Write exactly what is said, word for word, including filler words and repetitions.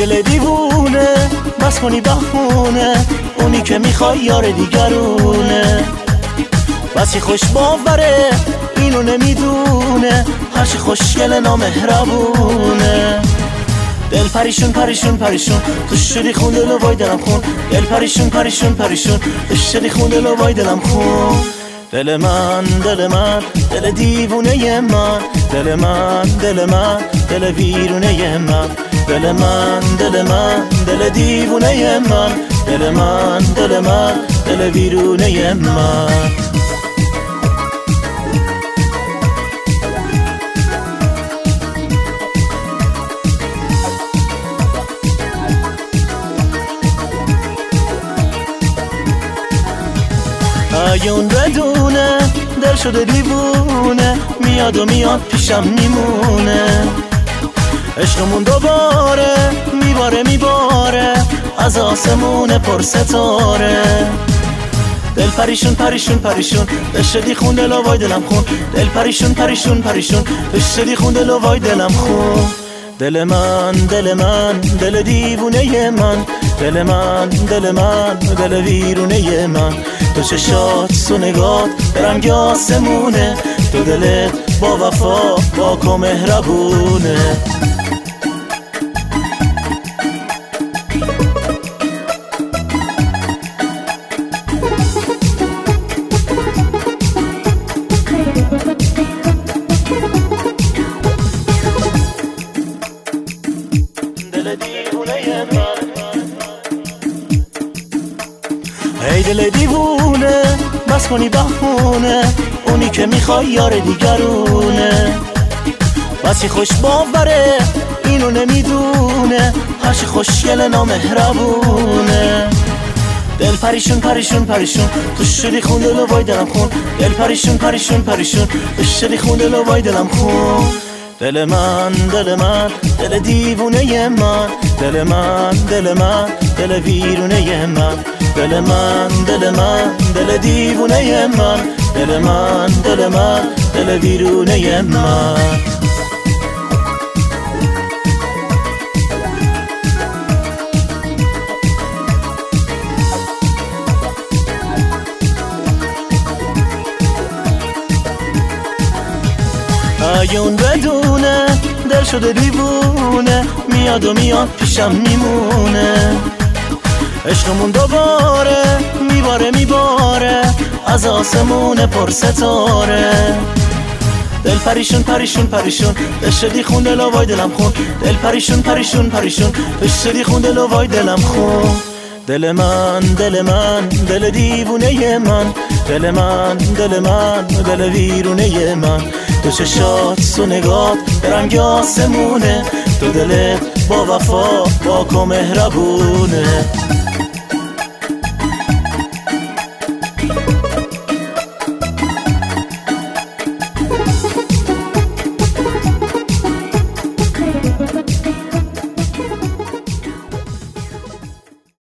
دل دیوونه بس کنی بخونه، اونی که میخوای یار دیگرونه. بسی خوش باوره اینو نمیدونه، هرچی خوشگل نامهربونه. دل پریشون پریشون پریشون تو شدی خون دل و وای دلم خون. دل پریشون پریشون پریشون تو شدی خون دل و وای دلم خون. دل من دل من دل دیوونه من، دل من دل من دل ویرونه من. دل من دل من دل دیوونه من، دل من دل من دل ویرونه من. اگه اون بدونه دل شده دیوونه، میاد و میاد پیشم میمونه. عشقمون دوباره میباره میباره از آسمون پر ستاره. دل پریشون پریشون پریشون بشدی خون دل و وای دلم خون. دل پریشون پریشون پریشون بشدی خون دل و وای دلم خون. دل من دل من دل دیوونه من، دل من دل من دل ویرونه من. تو چشات تو نگات برنگ آسمونه، تو دلت با وفا پاک و مهربونه. دل دیوونه من، ای دل دیوونه بس کنی بخونه، اونی که میخوای یار دیگرونه. بسی خوش باوره اینو نمیدونه، هرچی خوشگل نامهربونه. دل پریشون پریشون پریشون تو شدی خون دل و وای دلم خون. دل پریشون پریشون پریشون تو شدی خون دل و وای دلم خون. دل من دل من دل دیوونه من، دل من دل من دل ویرونه من. دل من دل من دل دیوونه من، دل من دل من دل ویرونه من. اگه اون بدونه دل شده دیوونه، میاد و میاد پیشم میمونه. عشقمون دوباره میباره میباره از آسمون پر ستاره. دل پریشون پریشون پریشون بشدی خون دل و وای دلم خون. دل پریشون پریشون پریشون بشدی خون دل و وای دلم خون. دل من دل من دل دیوونه من، دل من دل من دل ویرونه من. تو چشات تو نگات برنگ آسمونه، تو دلت با وفا پاک و مهربونه.